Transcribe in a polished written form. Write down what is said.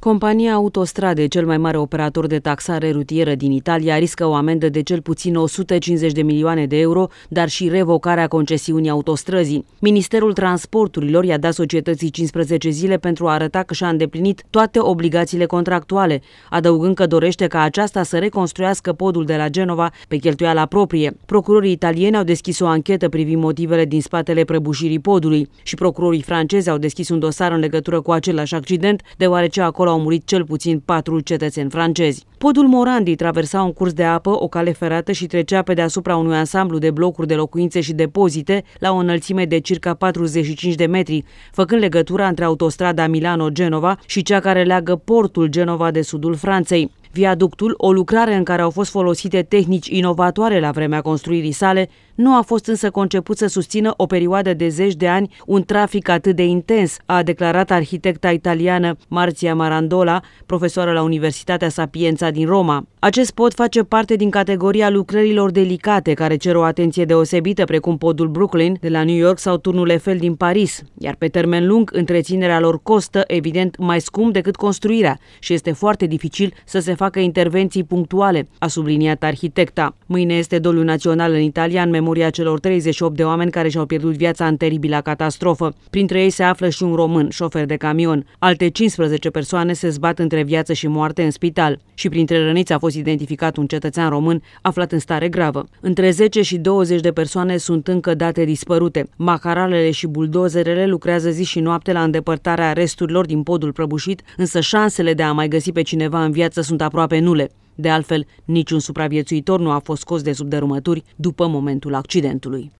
Compania Autostrade, cel mai mare operator de taxare rutieră din Italia, riscă o amendă de cel puțin 150 de milioane de euro, dar și revocarea concesiunii autostrăzii. Ministerul Transporturilor i-a dat societății 15 zile pentru a arăta că și-a îndeplinit toate obligațiile contractuale, adăugând că dorește ca aceasta să reconstruiască podul de la Genova pe cheltuială proprie. Procurorii italieni au deschis o anchetă privind motivele din spatele prăbușirii podului și procurorii francezi au deschis un dosar în legătură cu același accident, deoarece acolo au murit cel puțin 4 cetățeni francezi. Podul Morandi traversa un curs de apă, o cale ferată și trecea pe deasupra unui ansamblu de blocuri de locuințe și depozite la o înălțime de circa 45 de metri, făcând legătura între autostrada Milano-Genova și cea care leagă portul Genova de sudul Franței. Viaductul, o lucrare în care au fost folosite tehnici inovatoare la vremea construirii sale, nu a fost însă conceput să susțină o perioadă de zeci de ani un trafic atât de intens, a declarat arhitecta italiană Marzia Marandola, profesoară la Universitatea Sapienza din Roma. Acest pod face parte din categoria lucrărilor delicate care cer o atenție deosebită, precum podul Brooklyn de la New York sau turnul Eiffel din Paris, iar pe termen lung întreținerea lor costă, evident, mai scump decât construirea și este foarte dificil să se facă intervenții punctuale, a subliniat arhitecta. Mâine este doliu național în Italia în memoria celor 38 de oameni care și-au pierdut viața în teribila catastrofă. Printre ei se află și un român, șofer de camion. Alte 15 persoane se zbat între viață și moarte în spital. Și printre răniți a fost identificat un cetățean român aflat în stare gravă. Între 10 și 20 de persoane sunt încă date dispărute. Macaralele și buldozerele lucrează zi și noapte la îndepărtarea resturilor din podul prăbușit, însă șansele de a mai găsi pe cineva în viață sunt aproape nule. De altfel, niciun supraviețuitor nu a fost scos de sub dărâmături după momentul accidentului.